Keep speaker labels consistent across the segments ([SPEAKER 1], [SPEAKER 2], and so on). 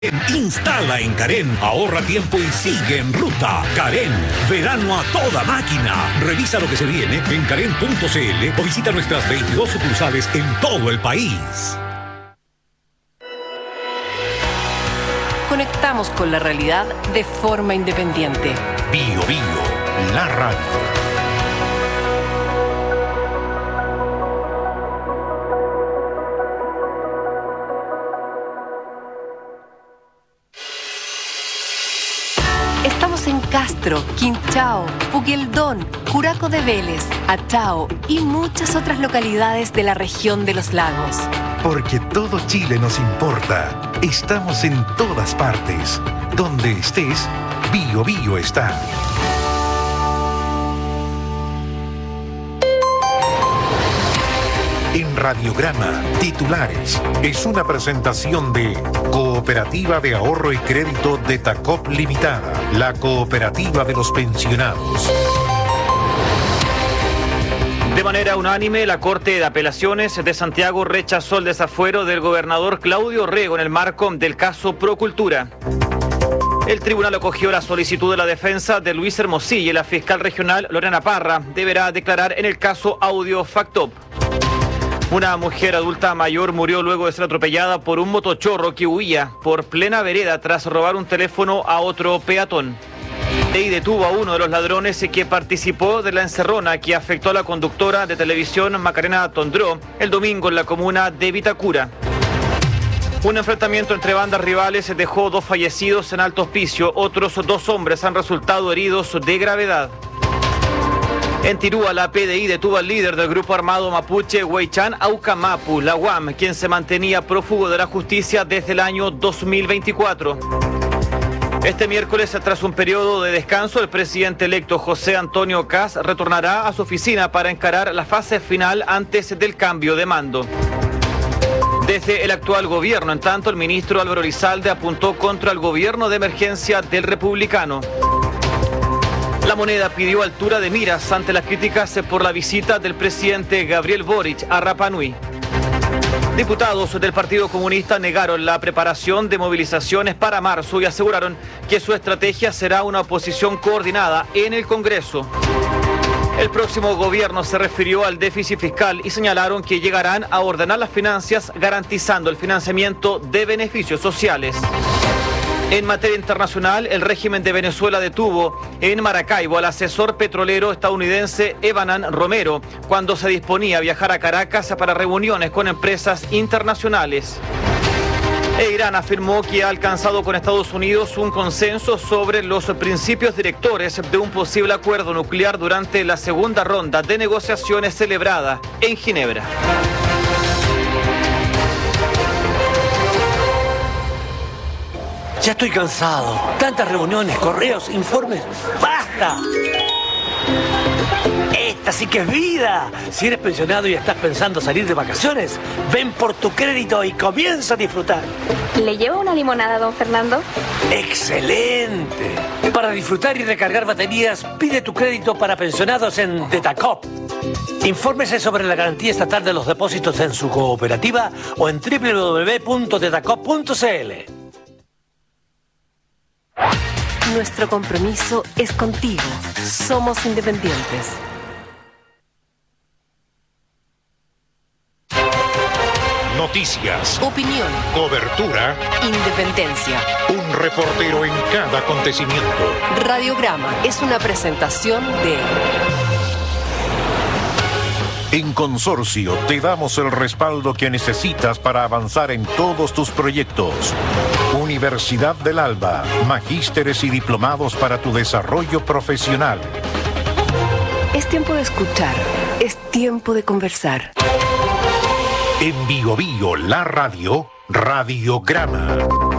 [SPEAKER 1] Instala en Karen, ahorra tiempo y sigue en ruta. Karen, verano a toda máquina. Revisa lo que se viene en karen.cl o visita nuestras 22 sucursales en todo el país.
[SPEAKER 2] Conectamos con la realidad de forma independiente.
[SPEAKER 1] Bio Bio, la radio.
[SPEAKER 2] Estamos en Castro, Quinchao, Puqueldón, Curaco de Vélez, Achao y muchas otras localidades de la región de los lagos.
[SPEAKER 3] Porque todo Chile nos importa. Estamos en todas partes. Donde estés, Bio Bio está. En Radiograma, titulares. Es una presentación de Cooperativa de Ahorro y Crédito de Tacop Limitada, la cooperativa de los pensionados.
[SPEAKER 4] De manera unánime, la Corte de Apelaciones de Santiago rechazó el desafuero del gobernador Claudio Rego en el marco del caso Procultura. El tribunal acogió la solicitud de la defensa de Luis Hermosilla y la fiscal regional Lorena Parra deberá declarar en el caso Audio Factop. Una mujer adulta mayor murió luego de ser atropellada por un motochorro que huía por plena vereda tras robar un teléfono a otro peatón. Y detuvo a uno de los ladrones que participó de la encerrona que afectó a la conductora de televisión Macarena Tondró el domingo en la comuna de Vitacura. Un enfrentamiento entre bandas rivales dejó 2 fallecidos en Alto Hospicio. Otros 2 hombres han resultado heridos de gravedad. En Tirúa, la PDI detuvo al líder del grupo armado mapuche Huaychán Aucamapu, la UAM, quien se mantenía prófugo de la justicia desde el año 2024. Este miércoles, tras un periodo de descanso, el presidente electo José Antonio Kast retornará a su oficina para encarar la fase final antes del cambio de mando. Desde el actual gobierno, en tanto, el ministro Álvaro Elizalde apuntó contra el gobierno de emergencia del republicano. La Moneda pidió altura de miras ante las críticas por la visita del presidente Gabriel Boric a Rapa Nui. Diputados del Partido Comunista negaron la preparación de movilizaciones para marzo y aseguraron que su estrategia será una oposición coordinada en el Congreso. El próximo gobierno se refirió al déficit fiscal y señalaron que llegarán a ordenar las finanzas garantizando el financiamiento de beneficios sociales. En materia internacional, el régimen de Venezuela detuvo en Maracaibo al asesor petrolero estadounidense Evanan Romero cuando se disponía a viajar a Caracas para reuniones con empresas internacionales. Irán afirmó que ha alcanzado con Estados Unidos un consenso sobre los principios directores de un posible acuerdo nuclear durante la segunda ronda de negociaciones celebrada en Ginebra.
[SPEAKER 5] Ya estoy cansado. Tantas reuniones, correos, informes. ¡Basta! Esta sí que es vida. Si eres pensionado y estás pensando salir de vacaciones, ven por tu crédito y comienza a disfrutar.
[SPEAKER 6] ¿Le llevo una limonada, don Fernando?
[SPEAKER 5] ¡Excelente! Para disfrutar y recargar baterías, pide tu crédito para pensionados en Detacop. Infórmese sobre la garantía estatal de los depósitos en su cooperativa o en www.detacop.cl.
[SPEAKER 2] Nuestro compromiso es contigo. Somos independientes.
[SPEAKER 3] Noticias,
[SPEAKER 2] Opinión,
[SPEAKER 3] cobertura,
[SPEAKER 2] independencia.
[SPEAKER 3] un reportero en cada acontecimiento.
[SPEAKER 2] Radiograma es una presentación de...
[SPEAKER 3] En Consorcio te damos el respaldo que necesitas para avanzar en todos tus proyectos. Universidad del Alba, magísteres y diplomados para tu desarrollo profesional.
[SPEAKER 2] Es tiempo de escuchar, es tiempo de conversar.
[SPEAKER 3] En Bio Bio, la radio, Radiograma.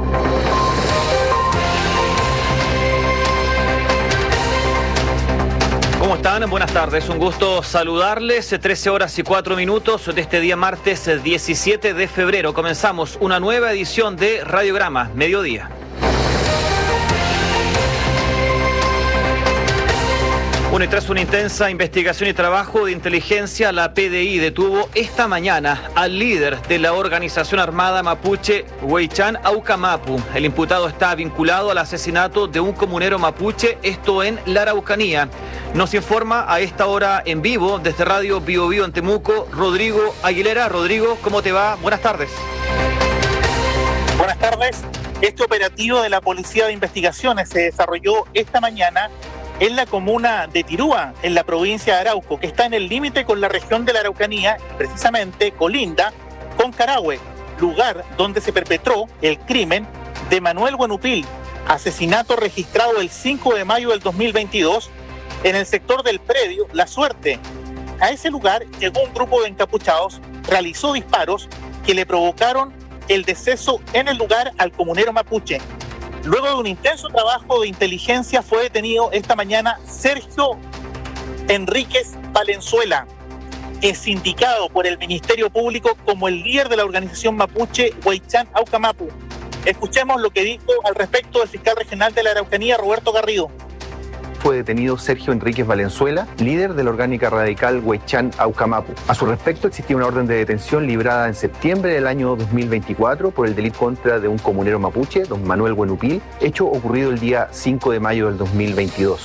[SPEAKER 4] ¿Cómo están? Buenas tardes, un gusto saludarles. 13 horas y 4 minutos de este día martes 17 de febrero. Comenzamos una nueva edición de Radiograma, mediodía. Bueno, y tras una intensa investigación y trabajo de inteligencia, la PDI detuvo esta mañana al líder de la organización armada mapuche Huaychán Aucamapu. El imputado está vinculado al asesinato de un comunero mapuche, esto en la Araucanía. Nos informa a esta hora en vivo desde Radio Bio Bio en Temuco, Rodrigo Aguilera. Rodrigo, ¿cómo te va? Buenas tardes.
[SPEAKER 7] Buenas tardes. Este operativo de la Policía de Investigaciones se desarrolló esta mañana en la comuna de Tirúa, en la provincia de Arauco, que está en el límite con la región de la Araucanía, precisamente colinda con Carahue, lugar donde se perpetró el crimen de Manuel Huenupil, asesinato registrado el 5 de mayo del 2022 en el sector del predio La Suerte. A ese lugar llegó un grupo de encapuchados, realizó disparos que le provocaron el deceso en el lugar al comunero mapuche. Luego de un intenso trabajo de inteligencia fue detenido esta mañana Sergio Enríquez Valenzuela, es indicado por el Ministerio Público como el líder de la organización mapuche Huaychán Aucamapu. Escuchemos lo que dijo al respecto el fiscal regional de la Araucanía, Roberto Garrido.
[SPEAKER 8] Fue detenido Sergio Enríquez Valenzuela, líder de la orgánica radical Huaychán Aucamapu. A su respecto, existía una orden de detención librada en septiembre del año 2024 por el delito contra de un comunero mapuche, don Manuel Huenupil, hecho ocurrido el día 5 de mayo del 2022.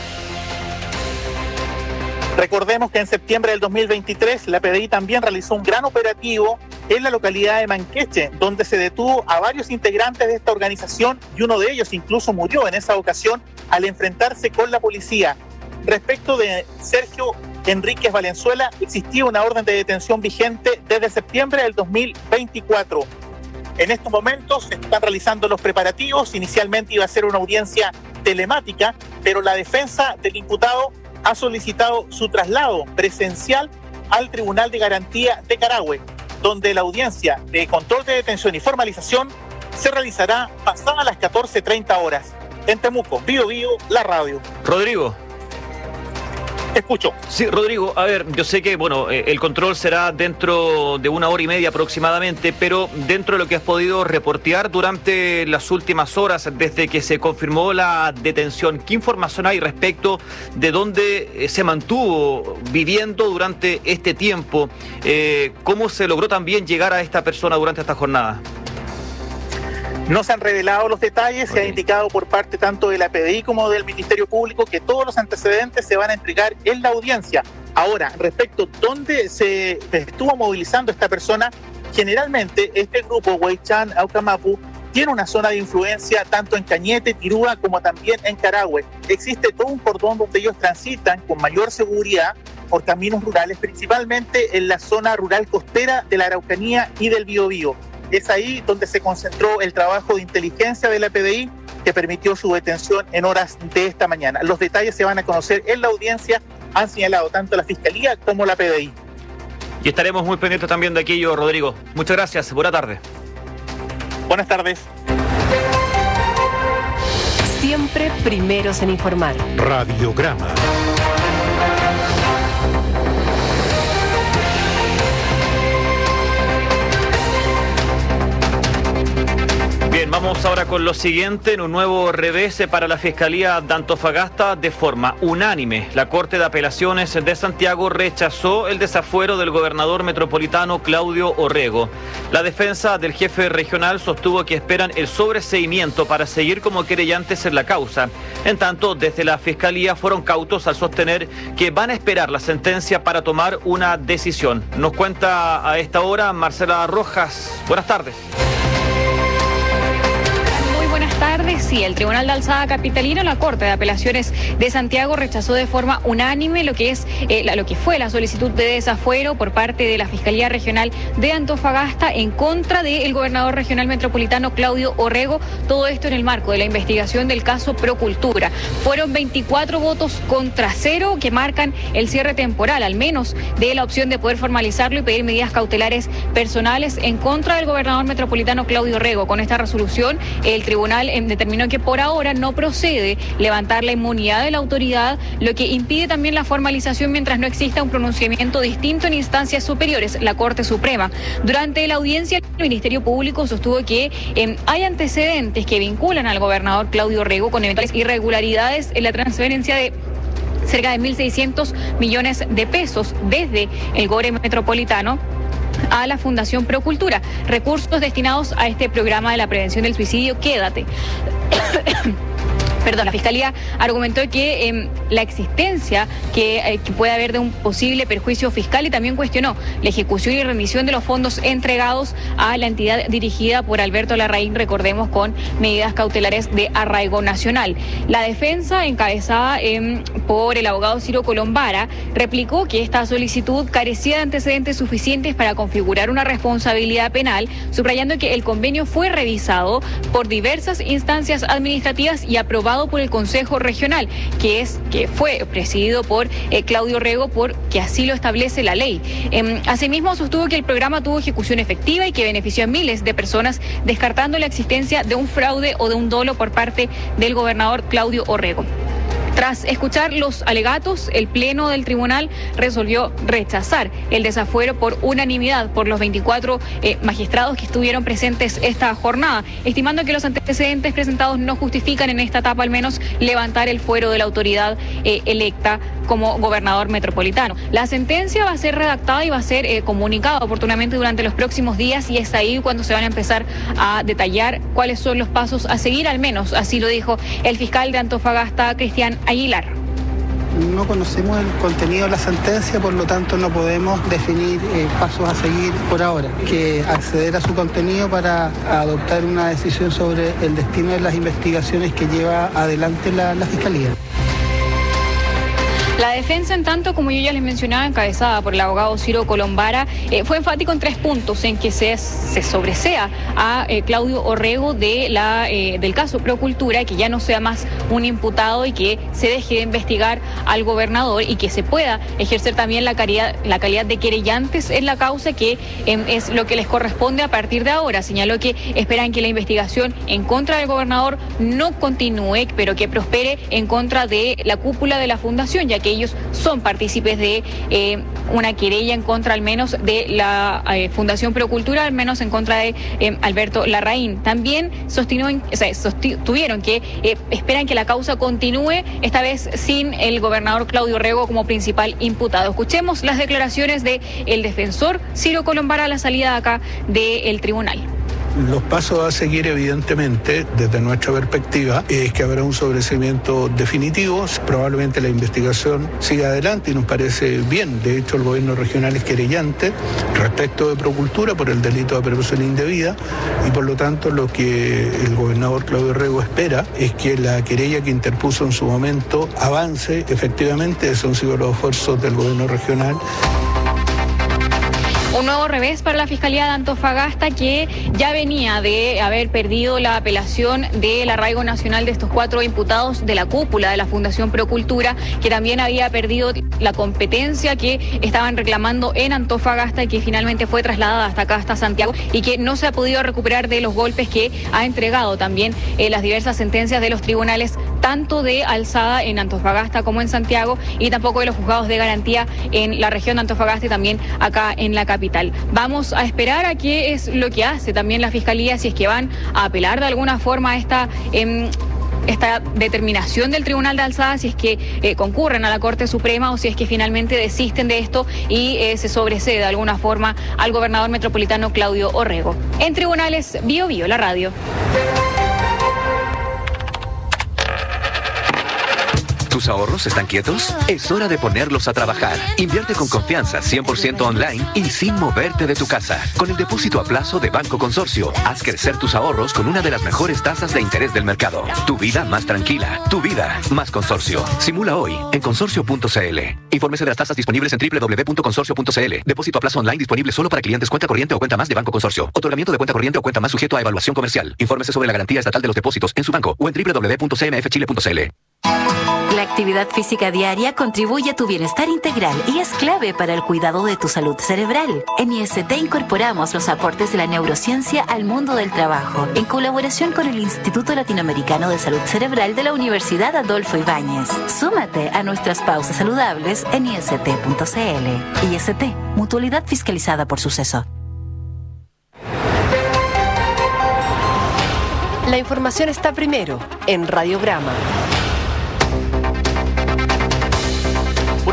[SPEAKER 7] Recordemos que en septiembre del 2023 la PDI también realizó un gran operativo en la localidad de Manqueche, donde se detuvo a varios integrantes de esta organización y uno de ellos incluso murió en esa ocasión al enfrentarse con la policía. Respecto de Sergio Enríquez Valenzuela, existía una orden de detención vigente desde septiembre del 2024. En estos momentos se están realizando los preparativos. Inicialmente iba a ser una audiencia telemática, pero la defensa del imputado ha solicitado su traslado presencial al Tribunal de Garantía de Carahue, donde la audiencia de control de detención y formalización se realizará pasadas las 14:30 horas. En Temuco, Bio Bio, la radio.
[SPEAKER 4] Rodrigo.
[SPEAKER 7] Te escucho.
[SPEAKER 4] Sí, Rodrigo, a ver, yo sé que el control será dentro de 1 hora y media aproximadamente, pero dentro de lo que has podido reportear durante las últimas horas desde que se confirmó la detención, ¿qué información hay respecto de dónde se mantuvo viviendo durante este tiempo? ¿Cómo se logró también llegar a esta persona durante esta jornada?
[SPEAKER 7] No se han revelado los detalles, se ha indicado por parte tanto de la PDI como del Ministerio Público que todos los antecedentes se van a entregar en la audiencia. Ahora, respecto a dónde se estuvo movilizando esta persona, generalmente este grupo Huaychán Aucamapu tiene una zona de influencia tanto en Cañete, Tirúa, como también en Carahue. Existe todo un cordón donde ellos transitan con mayor seguridad por caminos rurales, principalmente en la zona rural costera de la Araucanía y del Biobío. Es ahí donde se concentró el trabajo de inteligencia de la PDI que permitió su detención en horas de esta mañana. Los detalles se van a conocer en la audiencia, han señalado tanto la Fiscalía como la PDI.
[SPEAKER 4] Y estaremos muy pendientes también de aquello, Rodrigo. Muchas gracias, buena tarde.
[SPEAKER 7] Buenas tardes.
[SPEAKER 2] Siempre primeros en informar.
[SPEAKER 1] Radiograma.
[SPEAKER 4] Bien, vamos ahora con lo siguiente. En un nuevo revés para la Fiscalía de Antofagasta, de forma unánime, la Corte de Apelaciones de Santiago rechazó el desafuero del gobernador metropolitano Claudio Orrego. La defensa del jefe regional sostuvo que esperan el sobreseimiento para seguir como querellantes en la causa. En tanto, desde la Fiscalía fueron cautos al sostener que van a esperar la sentencia para tomar una decisión. Nos cuenta a esta hora Marcela Rojas. Buenas tardes.
[SPEAKER 6] Buenas tardes. Sí, el Tribunal de Alzada Capitalino, la Corte de Apelaciones de Santiago, rechazó de forma unánime lo que fue la solicitud de desafuero por parte de la Fiscalía Regional de Antofagasta en contra del gobernador regional metropolitano Claudio Orrego. Todo esto en el marco de la investigación del caso Procultura. Fueron 24 votos contra 0 que marcan el cierre temporal, al menos, de la opción de poder formalizarlo y pedir medidas cautelares personales en contra del gobernador metropolitano Claudio Orrego. Con esta resolución, el Tribunal determinó que por ahora no procede levantar la inmunidad de la autoridad, lo que impide también la formalización mientras no exista un pronunciamiento distinto en instancias superiores, la Corte Suprema. Durante la audiencia, el Ministerio Público sostuvo que hay antecedentes que vinculan al gobernador Claudio Orrego con eventuales irregularidades en la transferencia de cerca de 1.600 millones de pesos desde el GORE Metropolitano a la Fundación Procultura, recursos destinados a este programa de la prevención del suicidio Quédate. La Fiscalía argumentó que la existencia que puede haber de un posible perjuicio fiscal y también cuestionó la ejecución y rendición de los fondos entregados a la entidad dirigida por Alberto Larraín, recordemos, con medidas cautelares de arraigo nacional. La defensa, encabezada por el abogado Ciro Colombara, replicó que esta solicitud carecía de antecedentes suficientes para configurar una responsabilidad penal, subrayando que el convenio fue revisado por diversas instancias administrativas y aprobado por el Consejo Regional, que fue presidido por Claudio Rego, porque así lo establece la ley. Asimismo, sostuvo que el programa tuvo ejecución efectiva y que benefició a miles de personas, descartando la existencia de un fraude o de un dolo por parte del gobernador Claudio Orrego. Tras escuchar los alegatos, el Pleno del Tribunal resolvió rechazar el desafuero por unanimidad por los 24 magistrados que estuvieron presentes esta jornada, estimando que los antecedentes presentados no justifican en esta etapa al menos levantar el fuero de la autoridad electa como gobernador metropolitano. La sentencia va a ser redactada y va a ser comunicada oportunamente durante los próximos días, y es ahí cuando se van a empezar a detallar cuáles son los pasos a seguir, al menos así lo dijo el fiscal de Antofagasta, Cristian Aguilar.
[SPEAKER 9] No conocemos el contenido de la sentencia, por lo tanto no podemos definir pasos a seguir por ahora, que acceder a su contenido para adoptar una decisión sobre el destino de las investigaciones que lleva adelante la Fiscalía.
[SPEAKER 6] La defensa, en tanto, como yo ya les mencionaba, encabezada por el abogado Ciro Colombara, fue enfático en 3 puntos en que se sobresea a Claudio Orrego del caso Procultura, que ya no sea más un imputado y que se deje de investigar al gobernador y que se pueda ejercer también la calidad de querellantes en la causa, que es lo que les corresponde a partir de ahora. Señaló que esperan que la investigación en contra del gobernador no continúe, pero que prospere en contra de la cúpula de la fundación, ya que ellos son partícipes de una querella en contra al menos de la Fundación Procultura, al menos en contra de Alberto Larraín. También sostuvieron que esperan que la causa continúe, esta vez sin el gobernador Claudio Rego como principal imputado. Escuchemos las declaraciones del defensor Ciro Colombara a la salida acá del tribunal.
[SPEAKER 10] Los pasos a seguir, evidentemente, desde nuestra perspectiva, es que habrá un sobreseimiento definitivo. Probablemente la investigación siga adelante y nos parece bien. De hecho, el gobierno regional es querellante respecto de Procultura por el delito de apropiación indebida, y por lo tanto lo que el gobernador Claudio Rego espera es que la querella que interpuso en su momento avance efectivamente. Esos han sido los esfuerzos del gobierno regional.
[SPEAKER 6] Un nuevo revés para la Fiscalía de Antofagasta, que ya venía de haber perdido la apelación del arraigo nacional de estos 4 imputados de la cúpula de la Fundación Procultura, que también había perdido la competencia que estaban reclamando en Antofagasta y que finalmente fue trasladada hasta acá, hasta Santiago, y que no se ha podido recuperar de los golpes que ha entregado también las diversas sentencias de los tribunales, tanto de alzada en Antofagasta como en Santiago, y tampoco de los juzgados de garantía en la región de Antofagasta y también acá en la capital. Vamos a esperar a qué es lo que hace también la Fiscalía, si es que van a apelar de alguna forma a esta determinación del Tribunal de Alzada, si es que concurren a la Corte Suprema o si es que finalmente desisten de esto y se sobresee de alguna forma al gobernador metropolitano Claudio Orrego. En Tribunales, Bio Bio, la radio.
[SPEAKER 11] ¿Tus ahorros están quietos? Es hora de ponerlos a trabajar. Invierte con confianza, 100% online y sin moverte de tu casa. Con el depósito a plazo de Banco Consorcio, haz crecer tus ahorros con una de las mejores tasas de interés del mercado. Tu vida más tranquila, tu vida más Consorcio. Simula hoy en consorcio.cl. Infórmese de las tasas disponibles en www.consorcio.cl. Depósito a plazo online disponible solo para clientes cuenta corriente o cuenta más de Banco Consorcio. Otorgamiento de cuenta corriente o cuenta más sujeto a evaluación comercial. Infórmese sobre la garantía estatal de los depósitos en su banco o en www.cmfchile.cl.
[SPEAKER 12] La actividad física diaria contribuye a tu bienestar integral y es clave para el cuidado de tu salud cerebral. En IST incorporamos los aportes de la neurociencia al mundo del trabajo, en colaboración con el Instituto Latinoamericano de Salud Cerebral de la Universidad Adolfo Ibáñez. Súmate a nuestras pausas saludables en ist.cl. IST, mutualidad fiscalizada por Suceso.
[SPEAKER 2] La información está primero en Radiograma.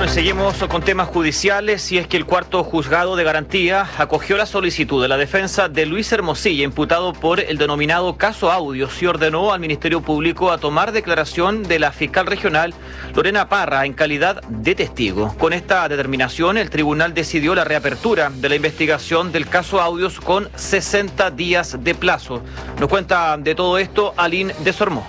[SPEAKER 4] Bueno, seguimos con temas judiciales y es que el cuarto juzgado de garantía acogió la solicitud de la defensa de Luis Hermosilla, imputado por el denominado caso Audios, y ordenó al Ministerio Público a tomar declaración de la fiscal regional Lorena Parra en calidad de testigo. Con esta determinación, el tribunal decidió la reapertura de la investigación del caso Audios con 60 días de plazo. Nos cuenta de todo esto Aline Desormeaux.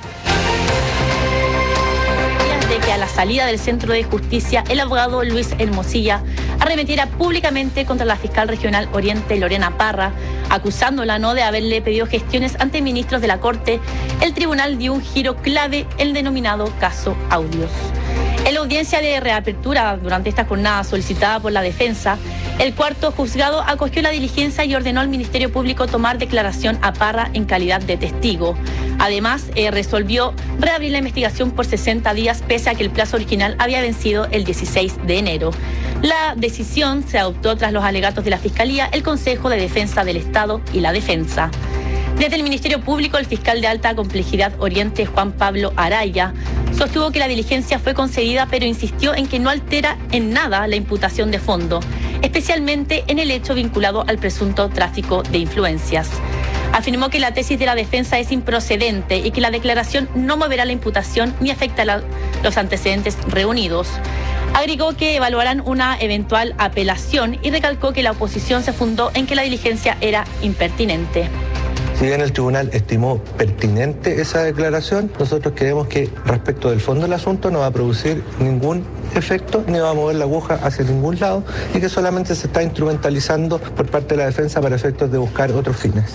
[SPEAKER 13] Que a la salida del Centro de Justicia, el abogado Luis Hermosilla arremetiera públicamente contra la fiscal regional Oriente Lorena Parra, acusándola no de haberle pedido gestiones ante ministros de la Corte. El tribunal dio un giro clave, el denominado caso Audios. En la audiencia de reapertura durante esta jornada solicitada por la defensa, el cuarto juzgado acogió la diligencia y ordenó al Ministerio Público tomar declaración a Parra en calidad de testigo. Además, resolvió reabrir la investigación por 60 días, pese a que el plazo original había vencido el 16 de enero. La decisión se adoptó tras los alegatos de la Fiscalía, el Consejo de Defensa del Estado y la Defensa. Desde el Ministerio Público, el fiscal de alta complejidad Oriente, Juan Pablo Araya, sostuvo que la diligencia fue concedida, pero insistió en que no altera en nada la imputación de fondo, especialmente en el hecho vinculado al presunto tráfico de influencias. Afirmó que la tesis de la defensa es improcedente y que la declaración no moverá la imputación ni afecta los antecedentes reunidos. Agregó que evaluarán una eventual apelación y recalcó que la oposición se fundó en que la diligencia era impertinente.
[SPEAKER 14] Si bien el tribunal estimó pertinente esa declaración, nosotros creemos que respecto del fondo del asunto no va a producir ningún efecto ni va a mover la aguja hacia ningún lado y que solamente se está instrumentalizando por parte de la defensa para efectos de buscar otros fines.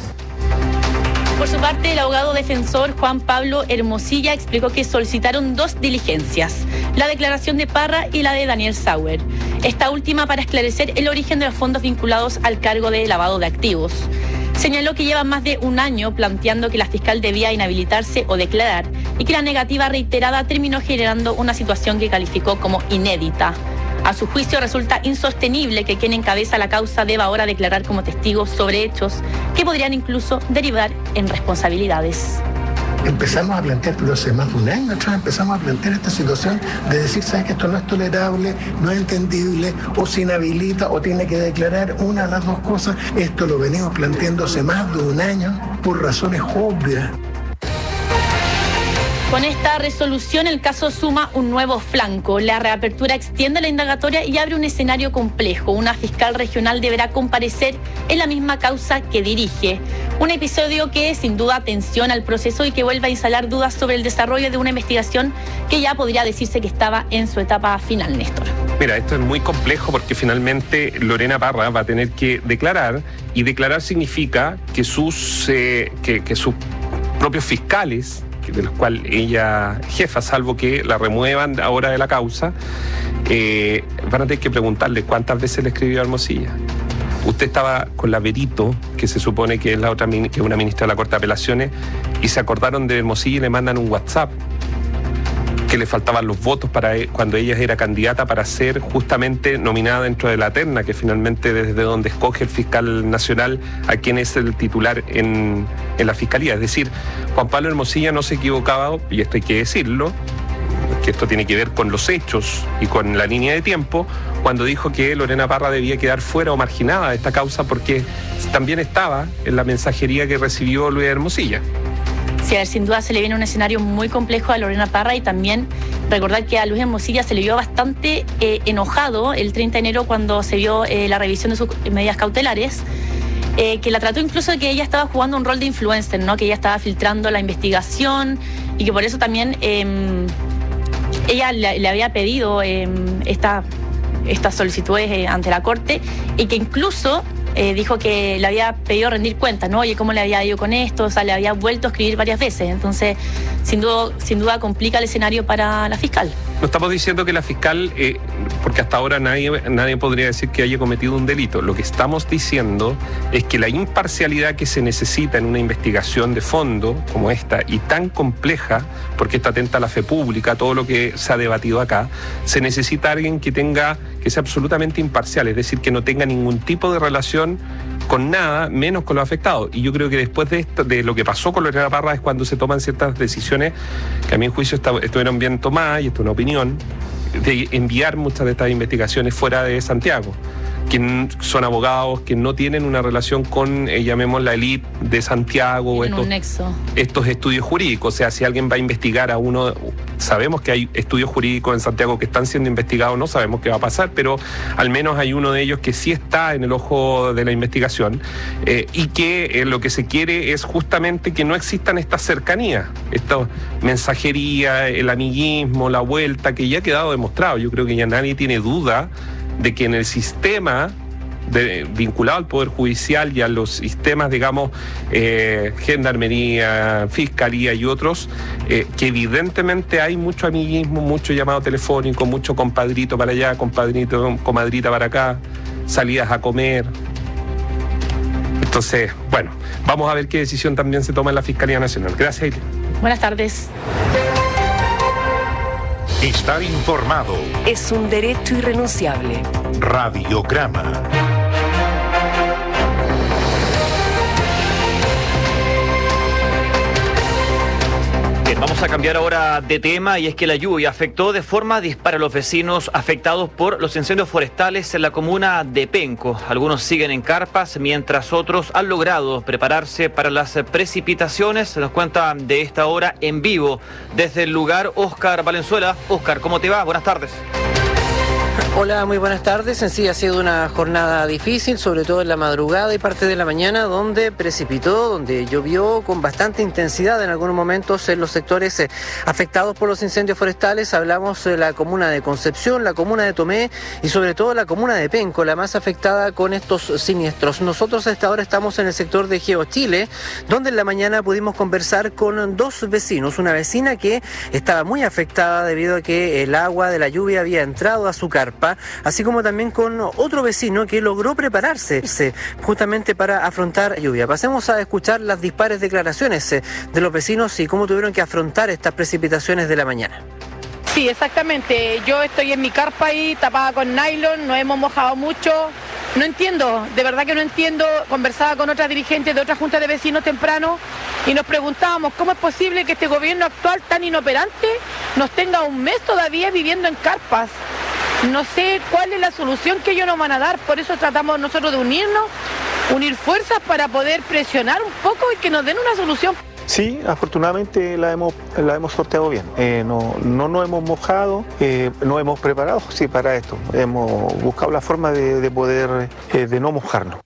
[SPEAKER 13] Por su parte, el abogado defensor Juan Pablo Hermosilla explicó que solicitaron dos diligencias, la declaración de Parra y la de Daniel Sauer. Esta última para esclarecer el origen de los fondos vinculados al cargo de lavado de activos. Señaló que lleva más de un año planteando que la fiscal debía inhabilitarse o declarar y que la negativa reiterada terminó generando una situación que calificó como inédita. A su juicio, resulta insostenible que quien encabeza la causa deba ahora declarar como testigo sobre hechos que podrían incluso derivar en responsabilidades.
[SPEAKER 15] Empezamos a plantear, pero hace más de un año atrás empezamos a plantear esta situación de decir, ¿sabes que esto no es tolerable, no es entendible, o se inhabilita o tiene que declarar una de las dos cosas? Esto lo venimos planteando hace más de un año por razones obvias.
[SPEAKER 13] Con esta resolución, el caso suma un nuevo flanco. La reapertura extiende la indagatoria y abre un escenario complejo. Una fiscal regional deberá comparecer en la misma causa que dirige. Un episodio que sin duda tensiona el proceso y que vuelve a instalar dudas sobre el desarrollo de una investigación que ya podría decirse que estaba en su etapa final, Néstor.
[SPEAKER 16] Mira, esto es muy complejo porque finalmente Lorena Parra va a tener que declarar, y declarar significa que sus propios fiscales, de los cuales ella jefa, salvo que la remuevan ahora de la causa, van a tener que preguntarle cuántas veces le escribió a Hermosilla. Usted estaba con la Berito, que se supone que es la otra, que es una ministra de la Corte de Apelaciones, y se acordaron de Hermosilla y le mandan un WhatsApp que le faltaban los votos para cuando ella era candidata para ser justamente nominada dentro de la terna, que finalmente desde donde escoge el fiscal nacional a quien es el titular en la fiscalía. Es decir, Juan Pablo Hermosilla no se equivocaba, y esto hay que decirlo, que esto tiene que ver con los hechos y con la línea de tiempo, cuando dijo que Lorena Parra debía quedar fuera o marginada de esta causa porque también estaba en la mensajería que recibió Luis Hermosilla.
[SPEAKER 13] Sí, a ver, sin duda se le viene un escenario muy complejo a Lorena Parra, y también recordar que a Luis Hermosilla se le vio bastante enojado el 30 de enero cuando se vio la revisión de sus medidas cautelares, que la trató incluso de que ella estaba jugando un rol de influencer, ¿no? Que ella estaba filtrando la investigación y que por eso también ella le había pedido estas solicitudes ante la Corte, y que incluso dijo que le había pedido rendir cuentas, ¿no? Oye, ¿cómo le había ido con esto? O sea, le había vuelto a escribir varias veces. Entonces, sin duda complica el escenario para la fiscal.
[SPEAKER 16] No estamos diciendo que la fiscal, porque hasta ahora nadie podría decir que haya cometido un delito. Lo que estamos diciendo es que la imparcialidad que se necesita en una investigación de fondo como esta, y tan compleja, porque esto atenta a la fe pública, todo lo que se ha debatido acá, se necesita alguien que sea absolutamente imparcial, es decir, que no tenga ningún tipo de relación con nada, menos con los afectados. Y yo creo que después de esto, de lo que pasó con Lorena Parra, es cuando se toman ciertas decisiones que a mi juicio estuvieron bien tomadas, y esto es una opinión, de enviar muchas de estas investigaciones fuera de Santiago, que son abogados que no tienen una relación con, llamemos la élite de Santiago, estos estudios jurídicos. O sea, si alguien va a investigar a uno, sabemos que hay estudios jurídicos en Santiago que están siendo investigados, no sabemos qué va a pasar, pero al menos hay uno de ellos que sí está en el ojo de la investigación, y que lo que se quiere es justamente que no existan estas cercanías, esta mensajería, el amiguismo, la vuelta, que ya ha quedado demostrado. Yo creo que ya nadie tiene duda de que en el sistema vinculado al Poder Judicial y a los sistemas, digamos, Gendarmería, Fiscalía y otros, que evidentemente hay mucho amiguismo, mucho llamado telefónico, mucho compadrito para allá, comadrita para acá, salidas a comer. Entonces, bueno, vamos a ver qué decisión también se toma en la Fiscalía Nacional. Gracias, Aile.
[SPEAKER 13] Buenas tardes.
[SPEAKER 3] Estar informado
[SPEAKER 2] es un derecho irrenunciable.
[SPEAKER 3] Radiograma.
[SPEAKER 4] Bien, vamos a cambiar ahora de tema, y es que la lluvia afectó de forma dispar a los vecinos afectados por los incendios forestales en la comuna de Penco. Algunos siguen en carpas, mientras otros han logrado prepararse para las precipitaciones. Se nos cuenta de esta hora en vivo desde el lugar Óscar Valenzuela. Óscar, ¿cómo te va? Buenas tardes.
[SPEAKER 17] Hola, muy buenas tardes. En sí ha sido una jornada difícil, sobre todo en la madrugada y parte de la mañana, donde precipitó, donde llovió con bastante intensidad en algunos momentos en los sectores afectados por los incendios forestales. Hablamos de la comuna de Concepción, la comuna de Tomé y sobre todo la comuna de Penco, la más afectada con estos siniestros. Nosotros a esta hora estamos en el sector de GeoChile, donde en la mañana pudimos conversar con dos vecinos. Una vecina que estaba muy afectada debido a que el agua de la lluvia había entrado a su carpa, así como también con otro vecino que logró prepararse justamente para afrontar la lluvia. Pasemos a escuchar las dispares declaraciones de los vecinos y cómo tuvieron que afrontar estas precipitaciones de la mañana.
[SPEAKER 18] Sí, exactamente. Yo estoy en mi carpa ahí, tapada con nylon, nos hemos mojado mucho. No entiendo, de verdad que no entiendo. Conversaba con otras dirigentes de otras juntas de vecinos temprano y nos preguntábamos cómo es posible que este gobierno actual tan inoperante nos tenga un mes todavía viviendo en carpas. No sé cuál es la solución que ellos nos van a dar, por eso tratamos nosotros de unir fuerzas para poder presionar un poco y que nos den una solución.
[SPEAKER 19] Sí, afortunadamente la hemos sorteado bien. No nos hemos mojado, nos hemos preparado sí, para esto. Hemos buscado la forma de poder de no mojarnos.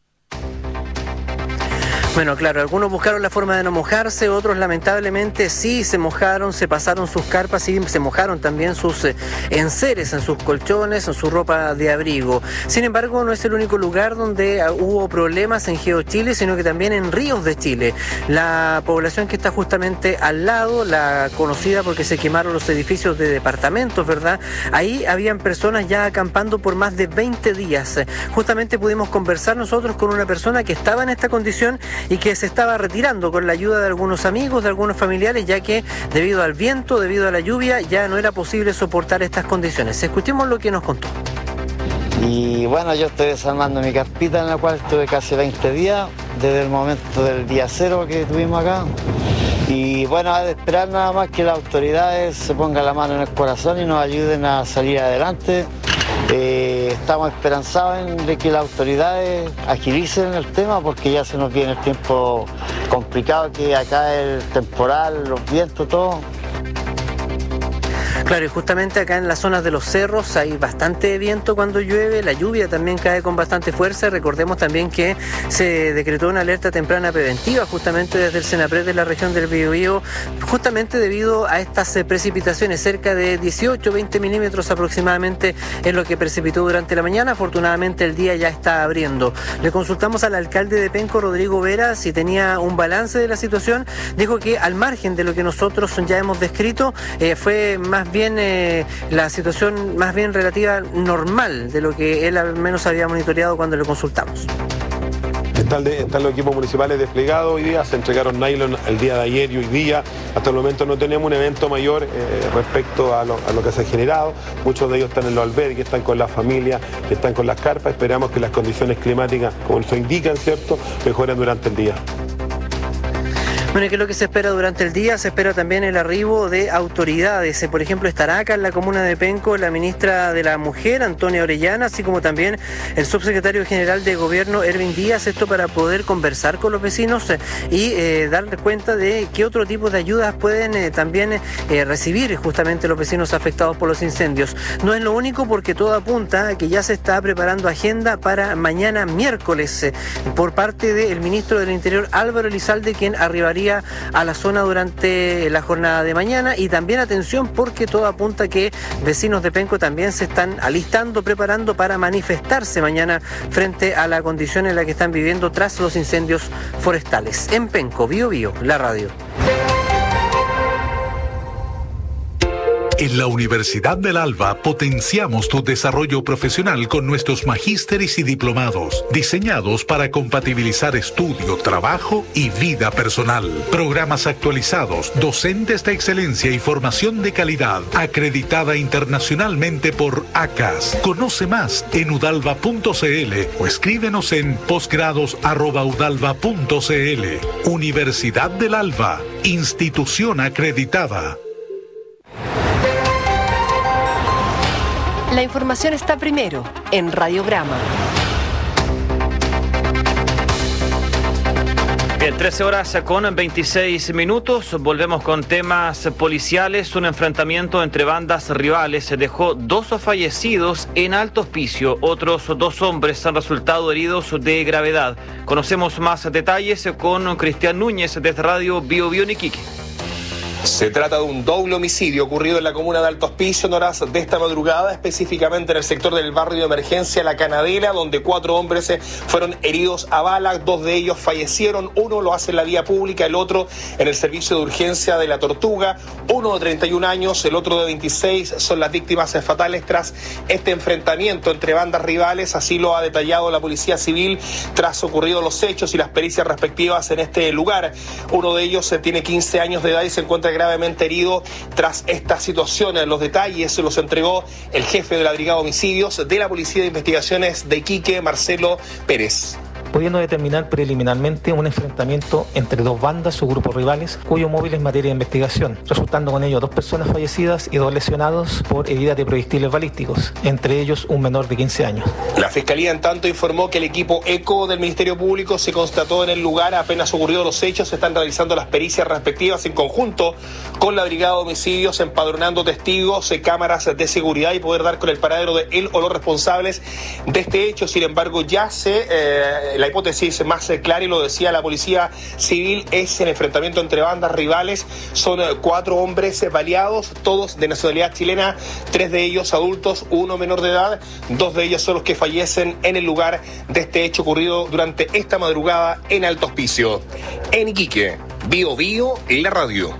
[SPEAKER 17] Bueno, claro, algunos buscaron la forma de no mojarse, otros lamentablemente sí se mojaron, se pasaron sus carpas y se mojaron también sus enseres en sus colchones, en su ropa de abrigo. Sin embargo, no es el único lugar donde hubo problemas en GeoChile, sino que también en Ríos de Chile. La población que está justamente al lado, la conocida porque se quemaron los edificios de departamentos, ¿verdad? Ahí habían personas ya acampando por más de 20 días. Justamente pudimos conversar nosotros con una persona que estaba en esta condición y que se estaba retirando con la ayuda de algunos amigos, de algunos familiares, ya que debido al viento, debido a la lluvia, ya no era posible soportar estas condiciones. Escuchemos lo que nos contó.
[SPEAKER 20] Y bueno, yo estoy desarmando mi carpita en la cual estuve casi 20 días, desde el momento del día cero que tuvimos acá. Y bueno, hay de esperar nada más que las autoridades se pongan la mano en el corazón y nos ayuden a salir adelante. Estamos esperanzados en de que las autoridades agilicen el tema porque ya se nos viene el tiempo complicado, que acá el temporal, los vientos, todo.
[SPEAKER 17] Claro, y justamente acá en las zonas de los cerros hay bastante viento cuando llueve, la lluvia también cae con bastante fuerza. Recordemos también que se decretó una alerta temprana preventiva justamente desde el Senapred de la región del Biobío, justamente debido a estas precipitaciones, cerca de 18-20 milímetros aproximadamente es lo que precipitó durante la mañana. Afortunadamente el día ya está abriendo. Le consultamos al alcalde de Penco, Rodrigo Vera, si tenía un balance de la situación. Dijo que al margen de lo que nosotros ya hemos descrito, fue más bien la situación más bien relativa normal de lo que él al menos había monitoreado cuando le consultamos.
[SPEAKER 19] Están los equipos municipales desplegados hoy día, se entregaron nylon el día de ayer y hoy día. Hasta el momento no tenemos un evento mayor respecto a lo que se ha generado. Muchos de ellos están en los albergues, están con las familias, están con las carpas. Esperamos que las condiciones climáticas, como eso indican, ¿cierto?, mejoren durante el día.
[SPEAKER 17] Bueno, ¿qué es lo que se espera durante el día? Se espera también el arribo de autoridades. Por ejemplo, estará acá en la comuna de Penco la ministra de la Mujer, Antonia Orellana, así como también el subsecretario general de Gobierno, Erwin Díaz, esto para poder conversar con los vecinos y darles cuenta de qué otro tipo de ayudas pueden también recibir justamente los vecinos afectados por los incendios. No es lo único, porque todo apunta a que ya se está preparando agenda para mañana miércoles por parte del ministro del Interior, Álvaro Elizalde, quien arribaría a la zona durante la jornada de mañana. Y también atención, porque todo apunta que vecinos de Penco también se están alistando, preparando para manifestarse mañana frente a la condición en la que están viviendo tras los incendios forestales. En Penco, Bío Bío, la radio.
[SPEAKER 21] En la Universidad del Alba potenciamos tu desarrollo profesional con nuestros magísteres y diplomados, diseñados para compatibilizar estudio, trabajo y vida personal. Programas actualizados, docentes de excelencia y formación de calidad, acreditada internacionalmente por ACAS. Conoce más en udalva.cl o escríbenos en posgrados@udalva.cl. Universidad del Alba, institución acreditada.
[SPEAKER 2] La información está primero en Radiograma.
[SPEAKER 4] Bien, 13 horas con 26 minutos. Volvemos con temas policiales. Un enfrentamiento entre bandas rivales dejó 2 fallecidos en Alto Hospicio. Otros 2 hombres han resultado heridos de gravedad. Conocemos más detalles con Cristian Núñez desde Radio Bío Bío en Iquique.
[SPEAKER 22] Se trata de un doble homicidio ocurrido en la comuna de Alto Hospicio en horas de esta madrugada, específicamente en el sector del barrio de emergencia La Canadela, donde 4 hombres fueron heridos a bala. 2 de ellos fallecieron, uno lo hace en la vía pública, el otro en el servicio de urgencia de La Tortuga. Uno de 31 años, el otro de 26 son las víctimas fatales tras este enfrentamiento entre bandas rivales. Así lo ha detallado la Policía Civil tras ocurridos los hechos y las pericias respectivas en este lugar. Uno de ellos tiene 15 años de edad y se encuentra gravemente herido tras esta situación. Los detalles los entregó el jefe de la Brigada de Homicidios de la Policía de Investigaciones de Iquique, Marcelo Pérez.
[SPEAKER 23] Pudiendo determinar preliminarmente un enfrentamiento entre 2 bandas o grupos rivales, cuyo móvil es materia de investigación, resultando con ello 2 personas fallecidas y 2 lesionados por heridas de proyectiles balísticos, entre ellos un menor de 15 años.
[SPEAKER 22] La Fiscalía, en tanto, informó que el equipo ECO del Ministerio Público se constató en el lugar apenas ocurridos los hechos. Se están realizando las pericias respectivas en conjunto con la Brigada de Homicidios, empadronando testigos, cámaras de seguridad y poder dar con el paradero de él o los responsables de este hecho. Sin embargo, ya la hipótesis más clara, y lo decía la Policía Civil, es el enfrentamiento entre bandas rivales. Son 4 hombres baleados, todos de nacionalidad chilena, 3 de ellos adultos, 1 menor de edad. 2 de ellos son los que fallecen en el lugar de este hecho ocurrido durante esta madrugada en Alto Hospicio. En Iquique, Bío Bío en la radio.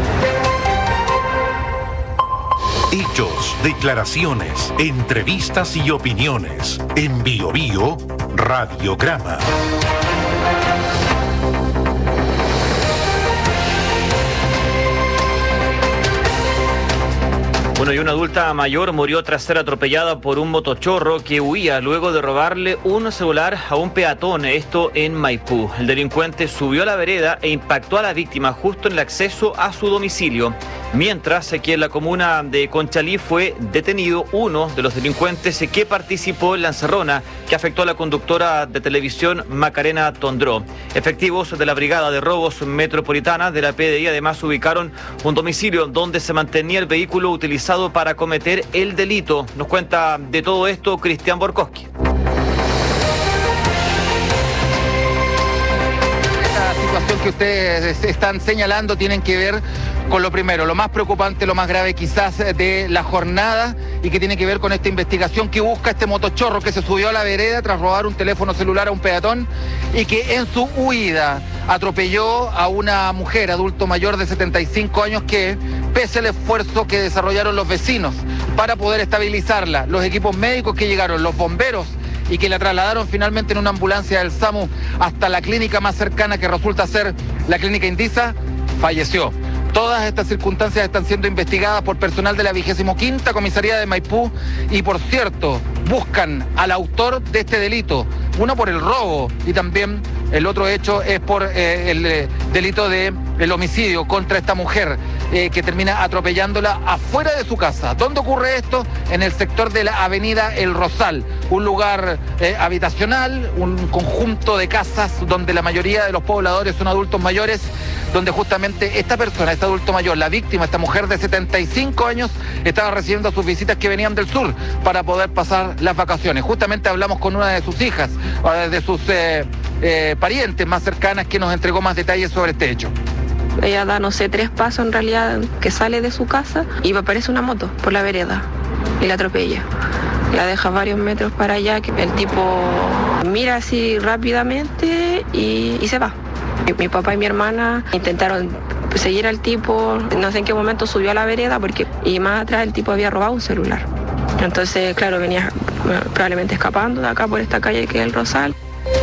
[SPEAKER 3] Hechos, declaraciones, entrevistas y opiniones. En Bío Bío, Radiograma.
[SPEAKER 4] Bueno, y una adulta mayor murió tras ser atropellada por un motochorro que huía luego de robarle un celular a un peatón, esto en Maipú. El delincuente subió a la vereda e impactó a la víctima justo en el acceso a su domicilio. Mientras que en la comuna de Conchalí fue detenido uno de los delincuentes que participó en la encerrona que afectó a la conductora de televisión Macarena Tondró. Efectivos de la Brigada de Robos Metropolitana de la PDI además ubicaron un domicilio donde se mantenía el vehículo utilizado para cometer el delito. Nos cuenta de todo esto Cristian Borkowski.
[SPEAKER 24] Esta situación que ustedes están señalando tienen que ver con lo primero, lo más preocupante, lo más grave quizás de la jornada, y que tiene que ver con esta investigación que busca este motochorro que se subió a la vereda tras robar un teléfono celular a un peatón y que en su huida atropelló a una mujer adulto mayor de 75 años que, pese al esfuerzo que desarrollaron los vecinos para poder estabilizarla, los equipos médicos que llegaron, los bomberos, y que la trasladaron finalmente en una ambulancia del SAMU hasta la clínica más cercana, que resulta ser la clínica Indisa, falleció. Todas estas circunstancias están siendo investigadas por personal de la 25ª Comisaría de Maipú y, por cierto, buscan al autor de este delito, uno por el robo y también el otro hecho es por el delito de el homicidio contra esta mujer que termina atropellándola afuera de su casa. ¿Dónde ocurre esto? En el sector de la avenida El Rosal, un lugar habitacional, un conjunto de casas donde la mayoría de los pobladores son adultos mayores, donde justamente esta persona, este adulto mayor, la víctima, esta mujer de 75 años, estaba recibiendo sus visitas que venían del sur para poder pasar las vacaciones. Justamente hablamos con una de sus hijas, de sus parientes más cercanas, que nos entregó más detalles sobre este hecho.
[SPEAKER 1] Ella da, no sé, 3 pasos en realidad que sale de su casa y aparece una moto por la vereda y la atropella. La deja varios metros para allá, que el tipo mira así rápidamente y se va. Mi papá y mi hermana intentaron seguir al tipo, no sé en qué momento subió a la vereda y más atrás el tipo había robado un celular. Entonces, claro, venía probablemente escapando de acá por esta calle que es El Rosal.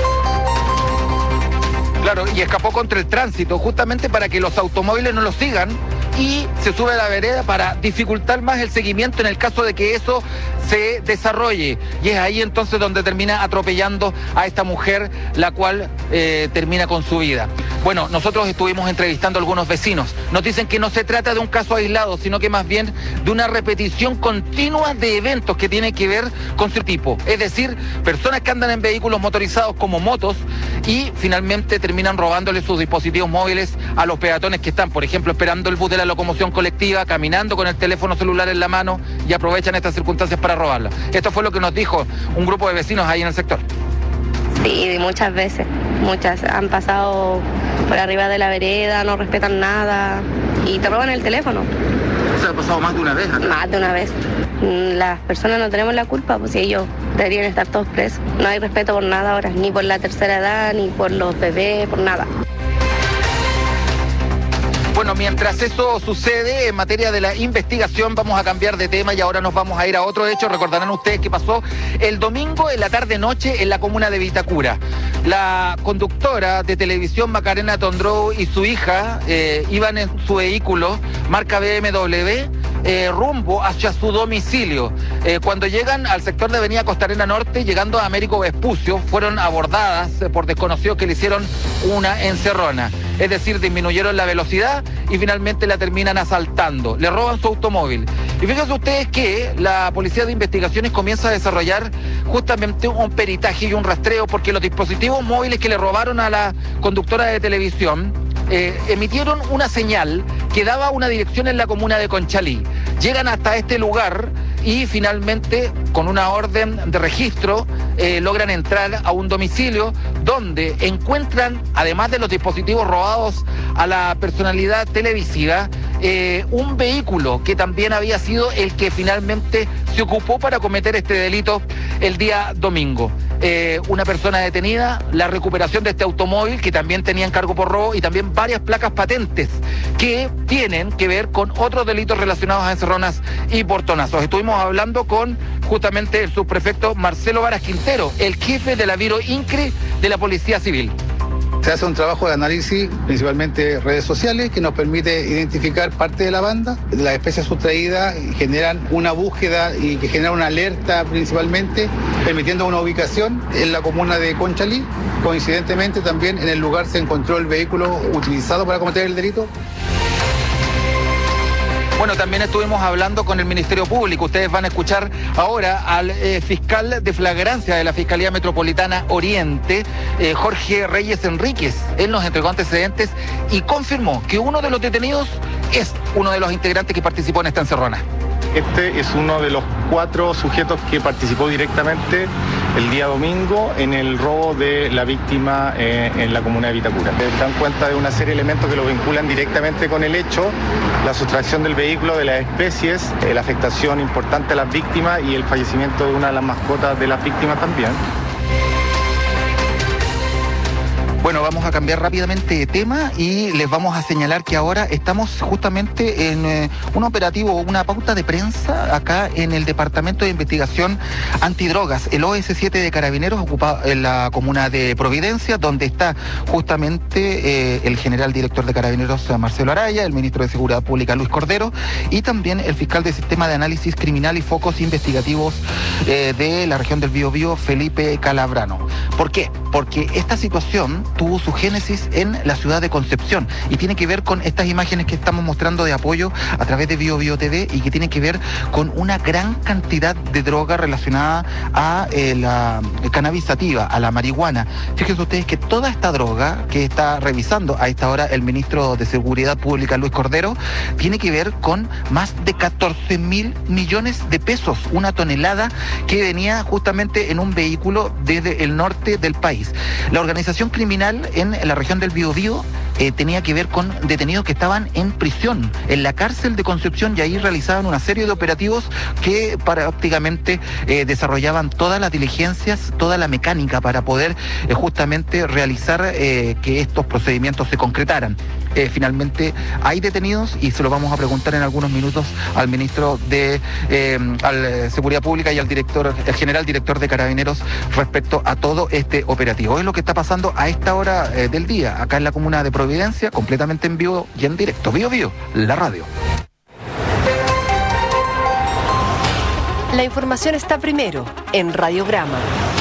[SPEAKER 24] Claro, y escapó contra el tránsito, justamente para que los automóviles no lo sigan, y se sube a la vereda para dificultar más el seguimiento en el caso de que eso se desarrolle. Y es ahí entonces donde termina atropellando a esta mujer, la cual termina con su vida. Bueno, nosotros estuvimos entrevistando a algunos vecinos. Nos dicen que no se trata de un caso aislado, sino que más bien de una repetición continua de eventos que tienen que ver con su tipo. Es decir, personas que andan en vehículos motorizados como motos y finalmente terminan robándole sus dispositivos móviles a los peatones que están, por ejemplo, esperando el bus de la locomoción colectiva, caminando con el teléfono celular en la mano, y aprovechan estas circunstancias para robarla. Esto fue lo que nos dijo un grupo de vecinos ahí en el sector.
[SPEAKER 5] Sí, muchas veces. Muchas han pasado por arriba de la vereda, no respetan nada y te roban el teléfono.
[SPEAKER 24] ¿Eso ha pasado más de una vez acá?
[SPEAKER 5] Más de una vez. Las personas no tenemos la culpa, pues ellos deberían estar todos presos. No hay respeto por nada ahora, ni por la tercera edad, ni por los bebés, por nada.
[SPEAKER 24] Bueno, mientras eso sucede, en materia de la investigación, vamos a cambiar de tema y ahora nos vamos a ir a otro hecho. Recordarán ustedes que pasó el domingo en la tarde-noche en la comuna de Vitacura. La conductora de televisión Macarena Tondrou y su hija iban en su vehículo marca BMW rumbo hacia su domicilio. Cuando llegan al sector de Avenida Costanera Norte, llegando a Américo Vespucio, fueron abordadas por desconocidos que le hicieron una encerrona. Es decir, disminuyeron la velocidad y finalmente la terminan asaltando. Le roban su automóvil. Y fíjense ustedes que la Policía de Investigaciones comienza a desarrollar justamente un peritaje y un rastreo, porque los dispositivos móviles que le robaron a la conductora de televisión emitieron una señal que daba una dirección en la comuna de Conchalí. Llegan hasta este lugar y finalmente, con una orden de registro, logran entrar a un domicilio donde encuentran, además de los dispositivos robados a la personalidad televisiva, un vehículo que también había sido el que finalmente se ocupó para cometer este delito el día domingo. Una persona detenida, la recuperación de este automóvil que también tenía encargo por robo y también varias placas patentes que tienen que ver con otros delitos relacionados a encerronas y portonazos. Estuvimos hablando con justamente el subprefecto Marcelo Varas Quintero, el jefe de la Biro INCRE de la Policía Civil.
[SPEAKER 7] Se hace un trabajo de análisis, principalmente redes sociales, que nos permite identificar parte de la banda. Las especies sustraídas generan una búsqueda y que genera una alerta principalmente, permitiendo una ubicación en la comuna de Conchalí. Coincidentemente también en el lugar se encontró el vehículo utilizado para cometer el delito.
[SPEAKER 24] Bueno, también estuvimos hablando con el Ministerio Público. Ustedes van a escuchar ahora al fiscal de flagrancia de la Fiscalía Metropolitana Oriente, Jorge Reyes Enríquez. Él nos entregó antecedentes y confirmó que uno de los detenidos es uno de los integrantes que participó en esta encerrona.
[SPEAKER 8] Este es uno de los 4 sujetos que participó directamente el día domingo en el robo de la víctima en la comuna de Vitacura. Se dan cuenta de una serie de elementos que lo vinculan directamente con el hecho, la sustracción del vehículo, de las especies, la afectación importante a las víctimas y el fallecimiento de una de las mascotas de las víctimas también.
[SPEAKER 24] Bueno, vamos a cambiar rápidamente de tema y les vamos a señalar que ahora estamos justamente en un operativo, una pauta de prensa acá en el Departamento de Investigación Antidrogas, el OS7 de Carabineros, ocupado en la comuna de Providencia, donde está justamente el general director de Carabineros, Marcelo Araya, el ministro de Seguridad Pública, Luis Cordero, y también el fiscal del Sistema de Análisis Criminal y Focos Investigativos de la región del Biobío, Felipe Calabrano. ¿Por qué? Porque esta situación tuvo su génesis en la ciudad de Concepción y tiene que ver con estas imágenes que estamos mostrando de apoyo a través de Biobío TV y que tiene que ver con una gran cantidad de droga relacionada a la cannabis sativa, a la marihuana. Fíjense ustedes que toda esta droga que está revisando a esta hora el ministro de Seguridad Pública, Luis Cordero, tiene que ver con más de 14.000 millones de pesos, una tonelada que venía justamente en un vehículo desde el norte del país. La organización criminal en la región del Biobío tenía que ver con detenidos que estaban en prisión, en la cárcel de Concepción, y ahí realizaban una serie de operativos que prácticamente desarrollaban todas las diligencias, toda la mecánica para poder justamente realizar que estos procedimientos se concretaran. Finalmente hay detenidos y se lo vamos a preguntar en algunos minutos al ministro de Seguridad Pública y al el general director de Carabineros respecto a todo este operativo. Es lo que está pasando a esta hora del día, acá en la comuna de Providencia, completamente en vivo y en directo. Biobío, la radio.
[SPEAKER 2] La información está primero en Radiograma.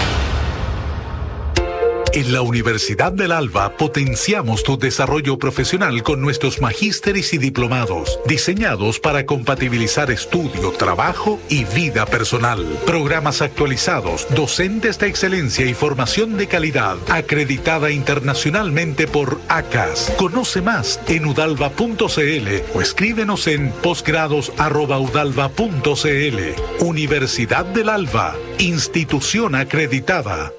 [SPEAKER 21] En la Universidad del Alba potenciamos tu desarrollo profesional con nuestros magísteres y diplomados, diseñados para compatibilizar estudio, trabajo y vida personal. Programas actualizados, docentes de excelencia y formación de calidad, acreditada internacionalmente por ACAS. Conoce más en udalva.cl o escríbenos en posgrados@udalva.cl. Universidad del Alba, institución acreditada.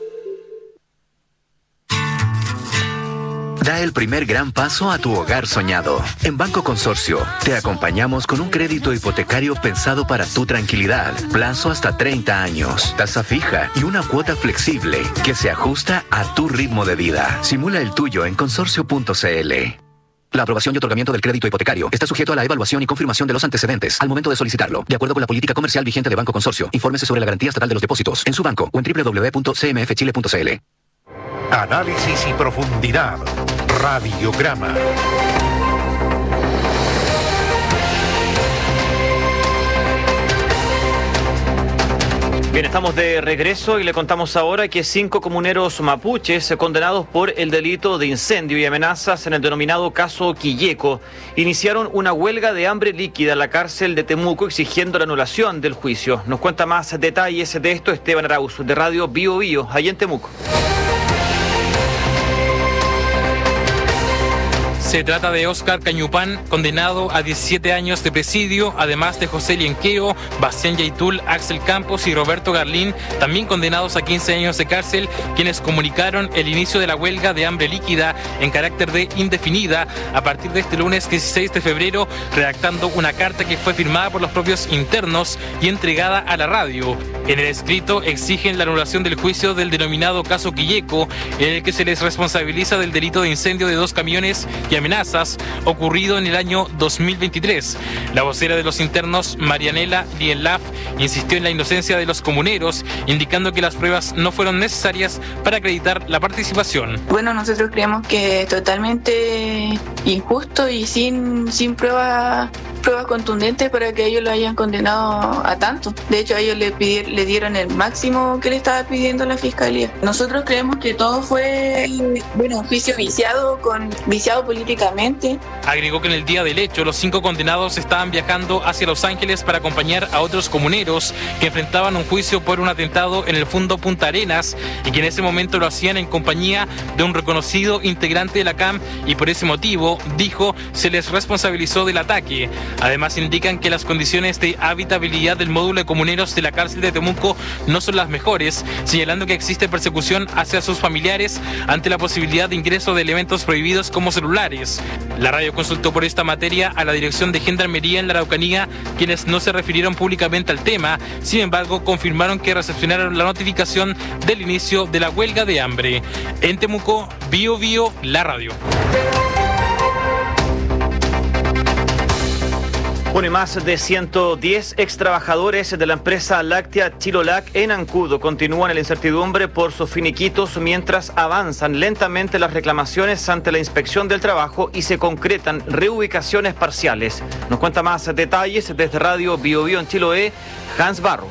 [SPEAKER 6] Da el primer gran paso a tu hogar soñado. En Banco Consorcio, te acompañamos con un crédito hipotecario pensado para tu tranquilidad. Plazo hasta 30 años, tasa fija y una cuota flexible que se ajusta a tu ritmo de vida. Simula el tuyo en consorcio.cl. La aprobación y otorgamiento del crédito hipotecario está sujeto a la evaluación y confirmación de los antecedentes al momento de solicitarlo, de acuerdo con la política comercial vigente de Banco Consorcio. Infórmese sobre la garantía estatal de los depósitos en su banco o en www.cmfchile.cl.
[SPEAKER 3] Análisis y profundidad. Radiograma.
[SPEAKER 4] Bien, estamos de regreso y le contamos ahora que 5 comuneros mapuches condenados por el delito de incendio y amenazas en el denominado caso Quilleco iniciaron una huelga de hambre líquida en la cárcel de Temuco exigiendo la anulación del juicio. Nos cuenta más detalles de esto Esteban Arauz, de Radio Biobío, allá en Temuco.
[SPEAKER 9] Se trata de Óscar Cañupán, condenado a 17 años de presidio, además de José Lienqueo, Bastián Yaitul, Axel Campos y Roberto Garlín, también condenados a 15 años de cárcel, quienes comunicaron el inicio de la huelga de hambre líquida en carácter de indefinida a partir de este lunes 16 de febrero, redactando una carta que fue firmada por los propios internos y entregada a la radio. En el escrito exigen la anulación del juicio del denominado caso Quilleco, en el que se les responsabiliza del delito de incendio de 2 camiones y amenazas ocurrido en el año 2023. La vocera de los internos, Marianela Lienlaf, insistió en la inocencia de los comuneros, indicando que las pruebas no fueron necesarias para acreditar la participación.
[SPEAKER 10] Bueno, nosotros creemos que es totalmente injusto y sin pruebas contundentes para que ellos lo hayan condenado a tanto. De hecho, a ellos le dieron el máximo que le estaba pidiendo la fiscalía. Nosotros creemos que todo fue, un juicio viciado políticamente.
[SPEAKER 9] Agregó que en el día del hecho, los 5 condenados estaban viajando hacia Los Ángeles para acompañar a otros comuneros que enfrentaban un juicio por un atentado en el Fundo Punta Arenas y que en ese momento lo hacían en compañía de un reconocido integrante de la CAM y por ese motivo, dijo, se les responsabilizó del ataque. Además indican que las condiciones de habitabilidad del módulo de comuneros de la cárcel de Temuco no son las mejores, señalando que existe persecución hacia sus familiares ante la posibilidad de ingreso de elementos prohibidos como celulares. La radio consultó por esta materia a la Dirección de Gendarmería en la Araucanía, quienes no se refirieron públicamente al tema, sin embargo confirmaron que recepcionaron la notificación del inicio de la huelga de hambre. En Temuco, Bio Bio, la radio.
[SPEAKER 4] Bueno, y más de 110 extrabajadores de la empresa láctea Chilolac en Ancud continúan en la incertidumbre por sus finiquitos mientras avanzan lentamente las reclamaciones ante la inspección del trabajo y se concretan reubicaciones parciales. Nos cuenta más detalles desde Radio Bio Bio en Chiloé, Hans Barro.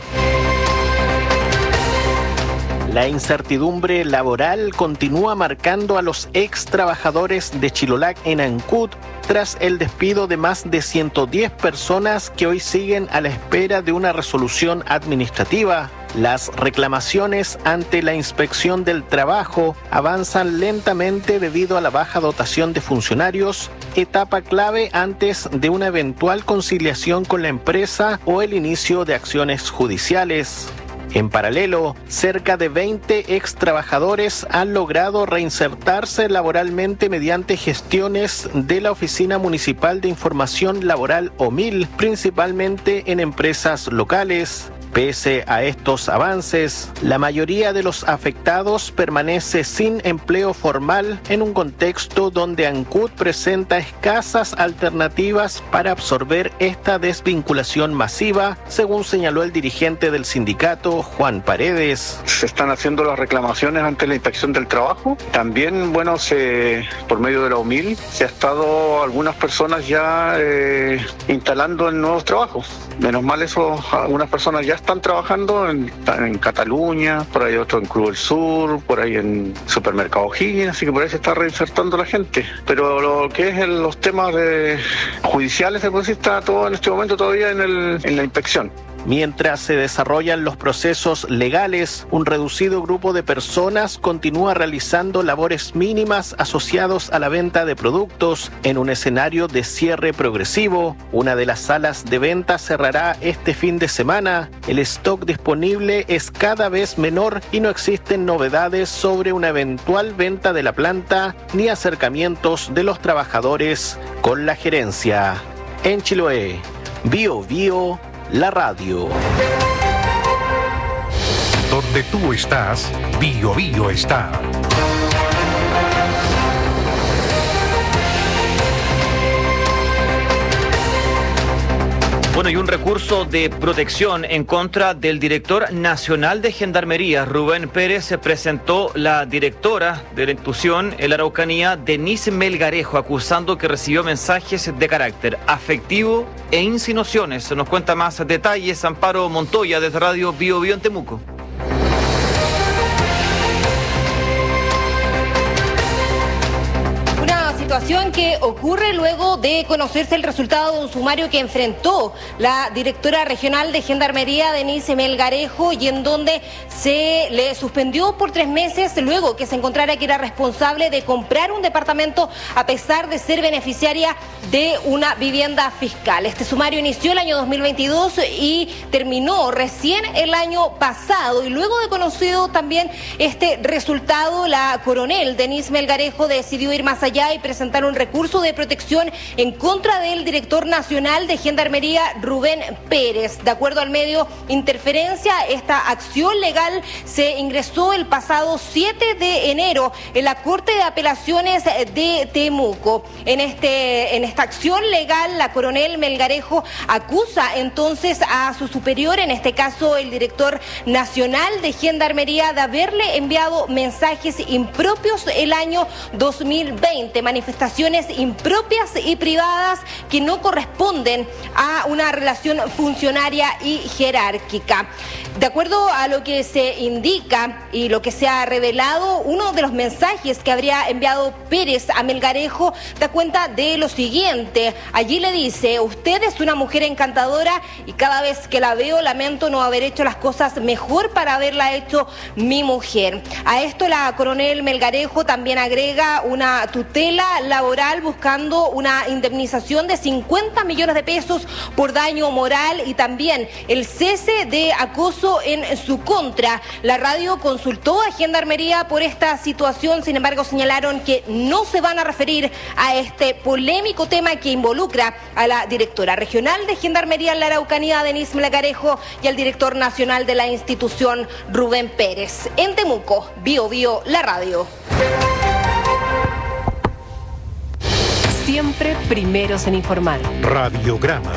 [SPEAKER 11] La incertidumbre laboral continúa marcando a los ex trabajadores de Chilolac en Ancud tras el despido de más de 110 personas que hoy siguen a la espera de una resolución administrativa. Las reclamaciones ante la inspección del trabajo avanzan lentamente debido a la baja dotación de funcionarios, etapa clave antes de una eventual conciliación con la empresa o el inicio de acciones judiciales. En paralelo, cerca de 20 ex trabajadores han logrado reinsertarse laboralmente mediante gestiones de la Oficina Municipal de Información Laboral OMIL, principalmente en empresas locales. Pese a estos avances, la mayoría de los afectados permanece sin empleo formal en un contexto donde Ancud presenta escasas alternativas para absorber esta desvinculación masiva, según señaló el dirigente del sindicato, Juan Paredes.
[SPEAKER 12] Se están haciendo las reclamaciones ante la inspección del trabajo. También, por medio de la UMIL, se ha estado algunas personas ya instalando en nuevos trabajos. Menos mal algunas personas ya están trabajando en Cataluña, por ahí otro en Cruz del Sur, por ahí en Supermercado O'Higgins, así que por ahí se está reinsertando la gente. Pero lo que es los temas judiciales, está todo en este momento todavía en la inspección.
[SPEAKER 11] Mientras se desarrollan los procesos legales, un reducido grupo de personas continúa realizando labores mínimas asociados a la venta de productos en un escenario de cierre progresivo. Una de las salas de venta cerrará este fin de semana. El stock disponible es cada vez menor y no existen novedades sobre una eventual venta de la planta ni acercamientos de los trabajadores con la gerencia. En Chiloé, Bio Bio, la radio.
[SPEAKER 3] Donde tú estás, Bio Bio está.
[SPEAKER 4] Bueno, y un recurso de protección en contra del director nacional de Gendarmería, Rubén Pérez, se presentó la directora de la institución en la Araucanía, Denise Melgarejo, acusando que recibió mensajes de carácter afectivo e insinuaciones. Nos cuenta más detalles Amparo Montoya desde Radio Bio Bio en Temuco.
[SPEAKER 14] Situación que ocurre luego de conocerse el resultado de un sumario que enfrentó la directora regional de Gendarmería, Denise Melgarejo, y en donde se le suspendió por 3 meses luego que se encontrara que era responsable de comprar un departamento a pesar de ser beneficiaria de una vivienda fiscal. Este sumario inició el año 2022 y terminó recién el año pasado, y luego de conocido también este resultado, la coronel Denise Melgarejo decidió ir más allá y presentar un recurso de protección en contra del director nacional de Gendarmería, Rubén Pérez. De acuerdo al medio Interferencia, esta acción legal se ingresó el pasado 7 de enero en la Corte de Apelaciones de Temuco. En esta acción legal, la coronel Melgarejo acusa entonces a su superior, en este caso el director nacional de Gendarmería, de haberle enviado mensajes impropios el año 2020, manifestaciones impropias y privadas que no corresponden a una relación funcionaria y jerárquica. De acuerdo a lo que se indica y lo que se ha revelado, uno de los mensajes que habría enviado Pérez a Melgarejo da cuenta de lo siguiente. Allí le dice: usted es una mujer encantadora y cada vez que la veo lamento no haber hecho las cosas mejor para haberla hecho mi mujer. A esto la coronel Melgarejo también agrega una tutela protesta laboral buscando una indemnización de 50 millones de pesos por daño moral y también el cese de acoso en su contra. La radio consultó a Gendarmería por esta situación, sin embargo señalaron que no se van a referir a este polémico tema que involucra a la directora regional de Gendarmería en la Araucanía, Denise Melgarejo, y al director nacional de la institución, Rubén Pérez. En Temuco, Bio Bio, la radio.
[SPEAKER 2] Siempre primeros en informar.
[SPEAKER 21] Radiograma.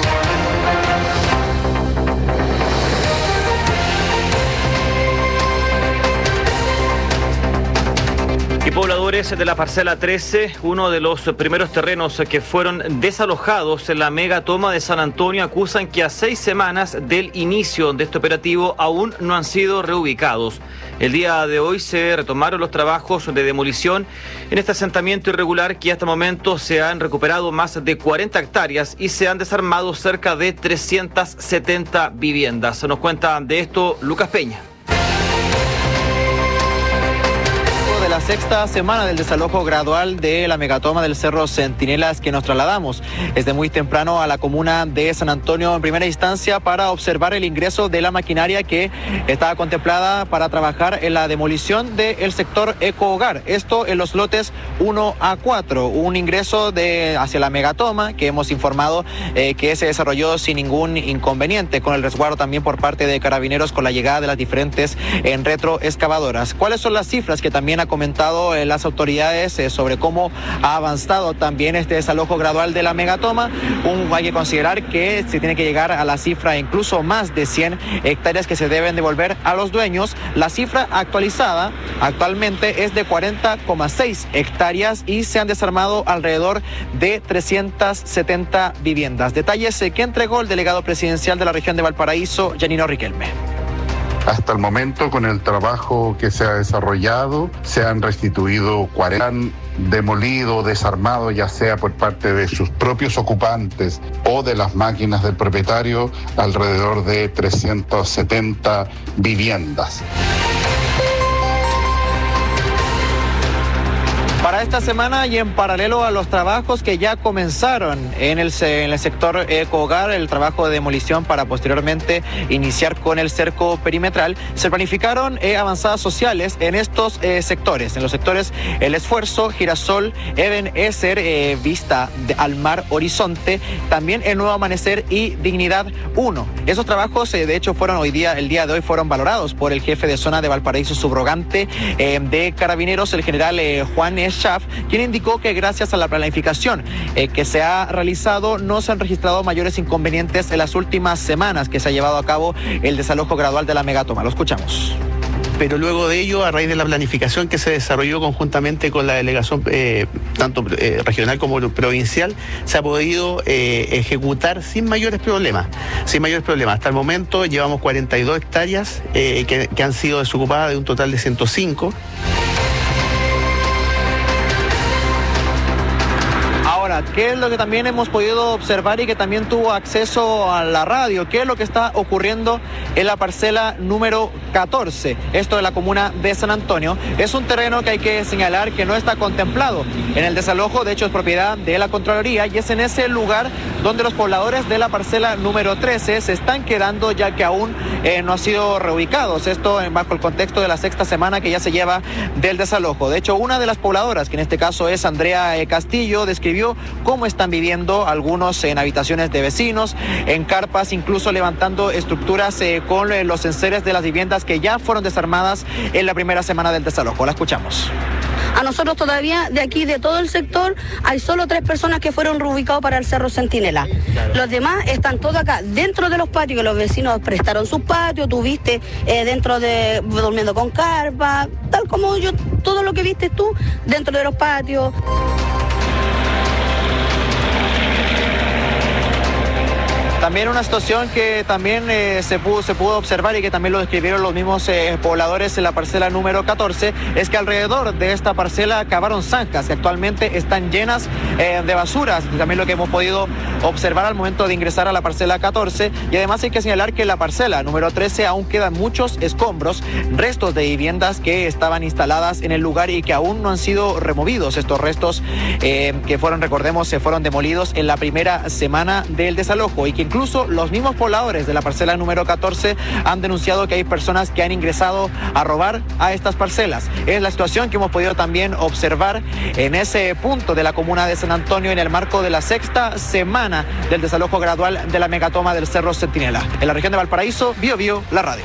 [SPEAKER 4] Y pobladores de la parcela 13, uno de los primeros terrenos que fueron desalojados en la megatoma de San Antonio, acusan que a 6 semanas del inicio de este operativo aún no han sido reubicados. El día de hoy se retomaron los trabajos de demolición en este asentamiento irregular, que hasta el momento se han recuperado más de 40 hectáreas y se han desarmado cerca de 370 viviendas. Nos cuenta de esto Lucas Peña.
[SPEAKER 13] La sexta semana del desalojo gradual de la megatoma del Cerro Centinelas, que nos trasladamos desde muy temprano a la comuna de San Antonio en primera instancia para observar el ingreso de la maquinaria que estaba contemplada para trabajar en la demolición del sector Eco Hogar. Esto en los lotes 1 a 4, un ingreso hacia la megatoma que hemos informado que se desarrolló sin ningún inconveniente, con el resguardo también por parte de Carabineros con la llegada de las diferentes retroexcavadoras. ¿Cuáles son las cifras que también ha comentado las autoridades sobre cómo ha avanzado también este desalojo gradual de la megatoma? Hay que considerar que se tiene que llegar a la cifra incluso más de 100 hectáreas que se deben devolver a los dueños. La cifra actualizada actualmente es de 40,6 hectáreas y se han desarmado alrededor de 370 viviendas. Detalles que entregó el delegado presidencial de la región de Valparaíso, Janino Riquelme.
[SPEAKER 15] Hasta el momento, con el trabajo que se ha desarrollado, se han restituido 40, han demolido, desarmado, ya sea por parte de sus propios ocupantes o de las máquinas del propietario, alrededor de 370 viviendas.
[SPEAKER 13] Para esta semana y en paralelo a los trabajos que ya comenzaron en el sector Eco Hogar, el trabajo de demolición para posteriormente iniciar con el cerco perimetral, se planificaron avanzadas sociales en estos sectores, en los sectores El Esfuerzo, Girasol, Eben Eser, Vista al Mar Horizonte, también el Nuevo Amanecer y Dignidad 1. Esos trabajos de hecho el día de hoy fueron valorados por el jefe de zona de Valparaíso subrogante de Carabineros, el general Juan Schaff, quien indicó que gracias a la planificación que se ha realizado no se han registrado mayores inconvenientes en las últimas semanas que se ha llevado a cabo el desalojo gradual de la megatoma. Lo escuchamos.
[SPEAKER 16] Pero luego de ello, a raíz de la planificación que se desarrolló conjuntamente con la delegación tanto regional como provincial, se ha podido ejecutar sin mayores problemas. Hasta el momento llevamos 42 hectáreas que han sido desocupadas de un total de 105.
[SPEAKER 13] ¿Qué es lo que también hemos podido observar y que también tuvo acceso a la radio? ¿Qué es lo que está ocurriendo en la parcela número 14? Esto de la comuna de San Antonio. Es un terreno que hay que señalar que no está contemplado en el desalojo, de hecho es propiedad de la Contraloría y es en ese lugar donde los pobladores de la parcela número 13 se están quedando, ya que aún no han sido reubicados. Esto bajo el contexto de la sexta semana que ya se lleva del desalojo. De hecho, una de las pobladoras, que en este caso es Andrea Castillo, describió cómo están viviendo algunos en habitaciones de vecinos, en carpas, incluso levantando estructuras con los enseres de las viviendas que ya fueron desarmadas en la primera semana del desalojo. La escuchamos.
[SPEAKER 18] A nosotros todavía, de aquí, de todo el sector, hay solo 3 personas que fueron reubicados para el Cerro Centinela. Los demás están todos acá, dentro de los patios, que los vecinos prestaron sus patios, tú viste durmiendo con carpa, tal como todo lo que viste tú, dentro de los patios.
[SPEAKER 13] También una situación que también se pudo observar y que también lo describieron los mismos pobladores en la parcela número 14, es que alrededor de esta parcela cavaron zanjas que actualmente están llenas de basuras, también lo que hemos podido observar al momento de ingresar a la parcela 14. Y además hay que señalar que en la parcela número 13 aún quedan muchos escombros, restos de viviendas que estaban instaladas en el lugar y que aún no han sido removidos. Estos restos que fueron, recordemos, se fueron demolidos en la primera semana del desalojo, y que incluso los mismos pobladores de la parcela número 14 han denunciado que hay personas que han ingresado a robar a estas parcelas. Es la situación que hemos podido también observar en ese punto de la comuna de San Antonio en el marco de la 6ª semana del desalojo gradual de la megatoma del Cerro Centinela. En la región de Valparaíso, Bio, la radio.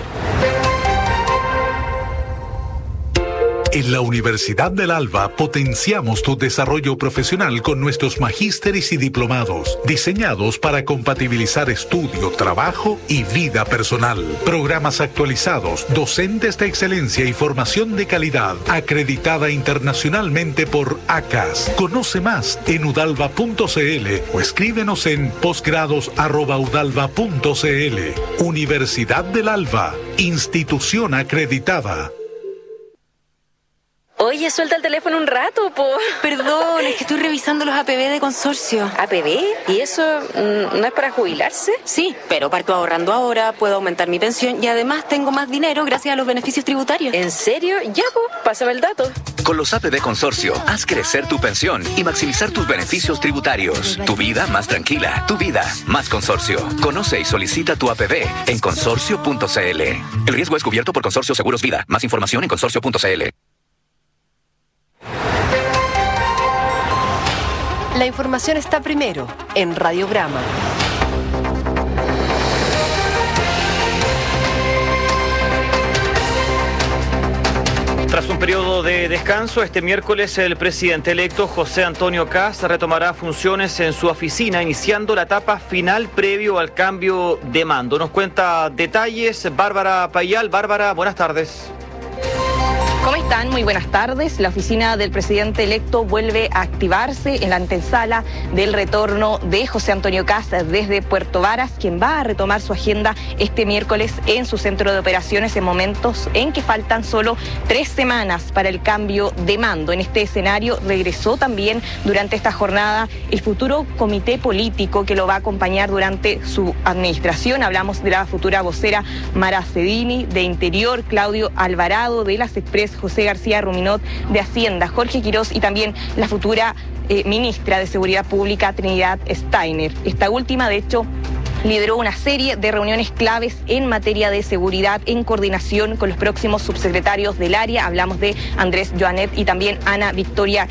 [SPEAKER 21] En la Universidad del Alba potenciamos tu desarrollo profesional con nuestros magísteres y diplomados, diseñados para compatibilizar estudio, trabajo y vida personal. Programas actualizados, docentes de excelencia y formación de calidad, acreditada internacionalmente por ACAS. Conoce más en udalva.cl o escríbenos en posgrados@udalva.cl. Universidad del Alba, institución acreditada.
[SPEAKER 17] Oye, suelta el teléfono un rato, po.
[SPEAKER 19] Perdón, es que estoy revisando los APB de consorcio.
[SPEAKER 17] ¿APB? ¿Y eso no es para jubilarse?
[SPEAKER 19] Sí, pero parto ahorrando ahora, puedo aumentar mi pensión y además tengo más dinero gracias a los beneficios tributarios.
[SPEAKER 17] ¿En serio? Ya, po, pásame el dato.
[SPEAKER 6] Con los APB Consorcio, haz crecer tu pensión y maximizar tus beneficios tributarios. Tu vida más tranquila, tu vida más consorcio. Conoce y solicita tu APB en consorcio.cl. El riesgo es cubierto por Consorcio Seguros Vida. Más información en consorcio.cl.
[SPEAKER 2] La información está primero en Radiograma.
[SPEAKER 4] Tras un periodo de descanso, este miércoles el presidente electo José Antonio Kast retomará funciones en su oficina, iniciando la etapa final previo al cambio de mando. Nos cuenta detalles Bárbara Payal. Bárbara, buenas tardes.
[SPEAKER 20] ¿Cómo están? Muy buenas tardes. La oficina del presidente electo vuelve a activarse en la antesala del retorno de José Antonio Kast desde Puerto Varas, quien va a retomar su agenda este miércoles en su centro de operaciones en momentos en que faltan solo 3 semanas para el cambio de mando. En este escenario regresó también durante esta jornada el futuro comité político que lo va a acompañar durante su administración. Hablamos de la futura vocera Mara Cedini, de Interior Claudio Alvarado, de las Express José García Ruminot, de Hacienda Jorge Quirós, y también la futura ministra de Seguridad Pública Trinidad Steiner. Esta última, de hecho, lideró una serie de reuniones claves en materia de seguridad en coordinación con los próximos subsecretarios del área. Hablamos de Andrés Joanet y también Ana Victoria